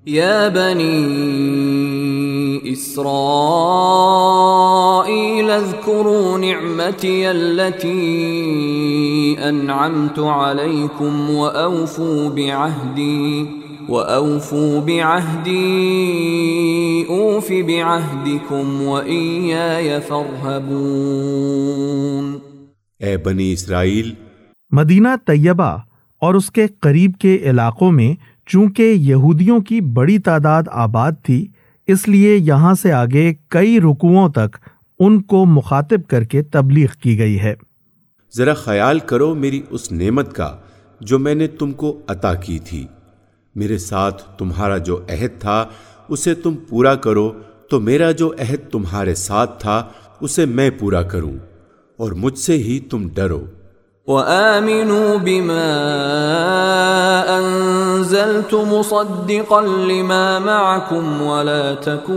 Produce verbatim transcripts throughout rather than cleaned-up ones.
يا بني إسرائيل اذكروا نعمتي التي أنعمت عليكم وأوفوا بعهدي وأوفوا بعهدي أوف بعهدكم وإياي فارهبون۔ اے بنی اسرائیل، مدینہ طیبہ اور اس کے قریب کے علاقوں میں چونکہ یہودیوں کی بڑی تعداد آباد تھی، اس لیے یہاں سے آگے کئی رکوعوں تک ان کو مخاطب کر کے تبلیغ کی گئی ہے۔ ذرا خیال کرو میری اس نعمت کا جو میں نے تم کو عطا کی تھی۔ میرے ساتھ تمہارا جو عہد تھا اسے تم پورا کرو، تو میرا جو عہد تمہارے ساتھ تھا اسے میں پورا کروں، اور مجھ سے ہی تم ڈرو۔ وآمنوا بما أنزلت مصدقا لما معكم ولا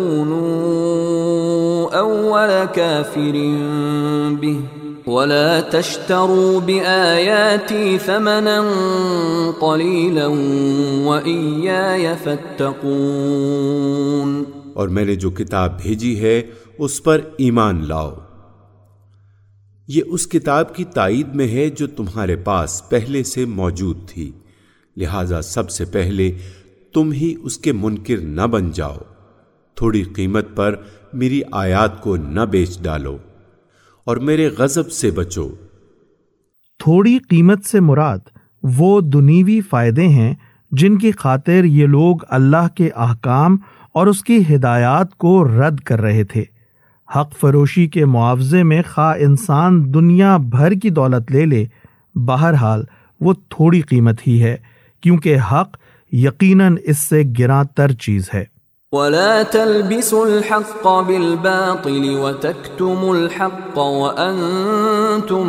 تكونوا أول كافر به ولا تشتروا بآياتي ثمنا قليلا وإياي فاتقون۔ اور میں نے جو کتاب بھیجی ہے اس پر ایمان لاؤ۔ یہ اس کتاب کی تائید میں ہے جو تمہارے پاس پہلے سے موجود تھی، لہذا سب سے پہلے تم ہی اس کے منکر نہ بن جاؤ۔ تھوڑی قیمت پر میری آیات کو نہ بیچ ڈالو، اور میرے غضب سے بچو۔ تھوڑی قیمت سے مراد وہ دنیوی فائدے ہیں جن کی خاطر یہ لوگ اللہ کے احکام اور اس کی ہدایات کو رد کر رہے تھے۔ حق فروشی کے معاوضے میں خواہ انسان دنیا بھر کی دولت لے لے، بہرحال وہ تھوڑی قیمت ہی ہے، کیونکہ حق یقیناً اس سے گراں تر چیز ہے۔ وَلَا تَلْبِسُوا الْحَقَّ بِالْبَاطِلِ وَتَكْتُمُوا الْحَقَّ وَأَنْتُمْ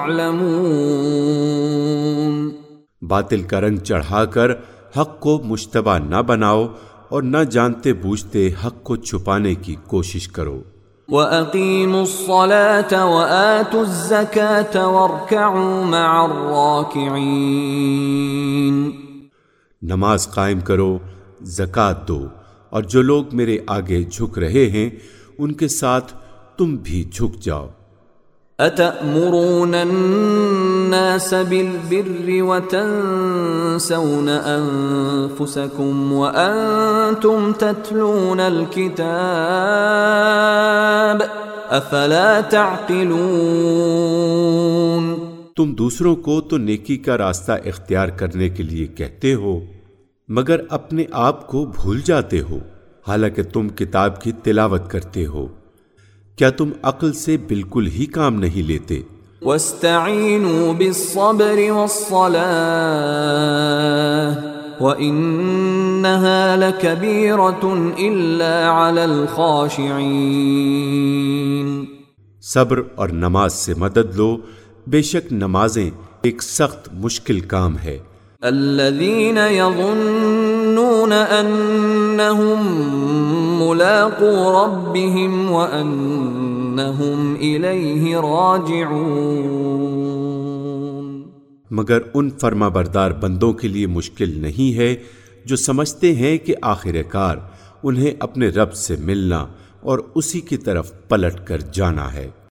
تَعْلَمُونَ۔ باطل کا رنگ چڑھا کر حق کو مشتبہ نہ بناؤ، اور نہ جانتے بوجھتے حق کو چھپانے کی کوشش کرو۔ وَأَقِيمُوا الصَّلَاةَ وَآتُوا الزَّكَاةَ وَارْكَعُوا مَعَ الرَّاكِعِينَ۔ نماز قائم کرو، زکوٰۃ دو، اور جو لوگ میرے آگے جھک رہے ہیں ان کے ساتھ تم بھی جھک جاؤ۔ أَتَأْمُرُونَ النَّاسَ بِالْبِرِّ وَتَنْسَوْنَ أَنفُسَكُمْ وَأَنْتُمْ تَتْلُونَ الْكِتَابَ أَفَلَا تَعْقِلُونَ۔ تم دوسروں کو تو نیکی کا راستہ اختیار کرنے کے لیے کہتے ہو، مگر اپنے آپ کو بھول جاتے ہو، حالانکہ تم کتاب کی تلاوت کرتے ہو۔ کیا تم عقل سے بالکل ہی کام نہیں لیتے؟ وَاسْتَعِینُوا بِالصَّبْرِ وَالصَّلَاةِ وَإِنَّهَا لَكَبِيرَةٌ إِلَّا عَلَى الْخَاشِعِينَ۔ صبر اور نماز سے مدد لو، بے شک نمازیں ایک سخت مشکل کام ہے۔ الذين يظنون أنهم ملاقو ربهم وأنهم إليه راجعون۔ مگر ان فرما بردار بندوں کے لیے مشکل نہیں ہے جو سمجھتے ہیں کہ آخر کار انہیں اپنے رب سے ملنا اور اسی کی طرف پلٹ کر جانا ہے۔